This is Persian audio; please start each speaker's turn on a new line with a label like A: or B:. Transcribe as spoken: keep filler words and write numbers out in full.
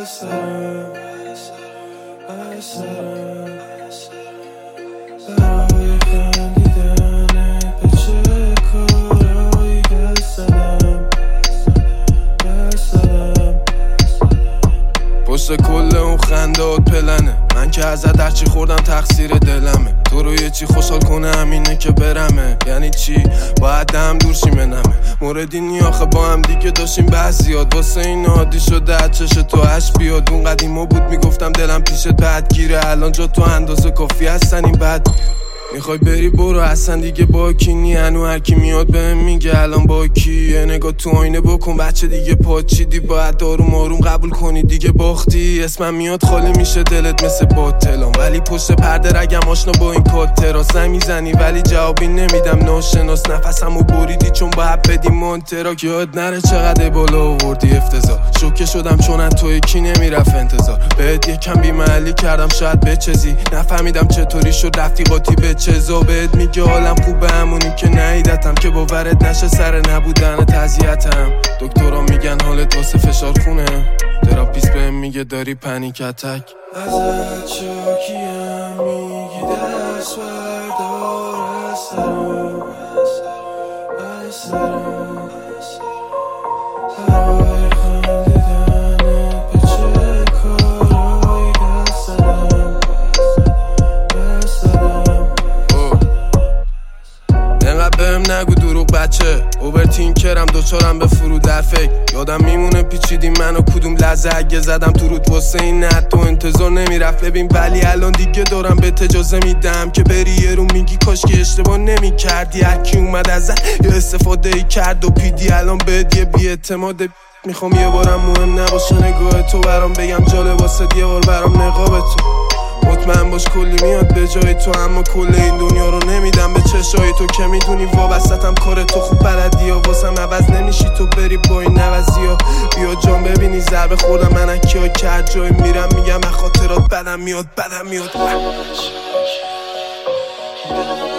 A: سرم ای سرم برای خندیدنت به چه کارهایی دست زدم دست زدم پشت کل اون خندات پلنه من که ازت هرچی خوردم تقصیر دلمه تو رو یه چی خوشحال کنه همینه که برمه یعنی چی باید دم دور شی منمه موردی نی آخه با هم دیگه داشتیم بحث زیاد واسه این عادی شده از چش تو اش بیاد اون قدیما بود میگفتم دلم پیشت بدگیره الان جا تو اندازه کافی هستن این بد میخوای بری برو اصلا دیگه با کی نی هنو هر کی میاد بهم میگه الان با کی یه نگاه تو آینه بکن بچه دیگه پاچیدی باید آروم آروم قبول کنی دیگه باختی اسمم میاد خالی میشه دلت مثل باطلام ولی پشت پرده رگم آشنا با این کاترا زنگ میزنی ولی جوابی نمیدم ناشناس نفسمو بریدی چون باید بدی مونترا یاد نره چقدر بالا آوردی افتضاح شوکه شدم چون از تو یکی نمیرفت انتظار بهت یکم بی‌محلی کردم شاید بچزی نفهمیدم چطوری شد رفیقاتی به چزا بهت میگه حالم خوبه همونی که نیدتم که باورت نشه سر نبودن تضییعتم دکترها میگن حالت واسه فشار خونه تراپیست بهم میگه داری پنیک اتک ازت شاکیم میگی دست بردار از سرم از سرم برای خندیدنت به چه کارهایی دست زدم دست زدم انقدر بهم نگو دروغ بچه اوورتینکرم دوچارم به فرو در فکر یادم میمونه پیچیدی منو کدوم لحظه اگه زدم تو رود واسه این نه تو انتظار نمیرفت ببین ولی الان دیگه دارم به اجازه میدم که بری یه رو میگی کاش که اشتباه نمیکردی هرکی اومد ازت یا استفاده ای کرد و پیدی الان بهت یه بی‌اعتماد میخوام یه بارم مهم نباشه نگاه تو برام بگم جالب واسه یه بار برام نقاب تو مطمئن باش کلی میاد به جای تو اما کل این دنیا رو نمیدم به چشای تو که میدونی وابستم کار تو خوب بلدی یا واسم عوض نمیشی تو بری با این نوزی ها بیا جان ببینی ضربه خوردم من کیا کرد جای میرم میگم از خاطرات بدم میاد بدم میاد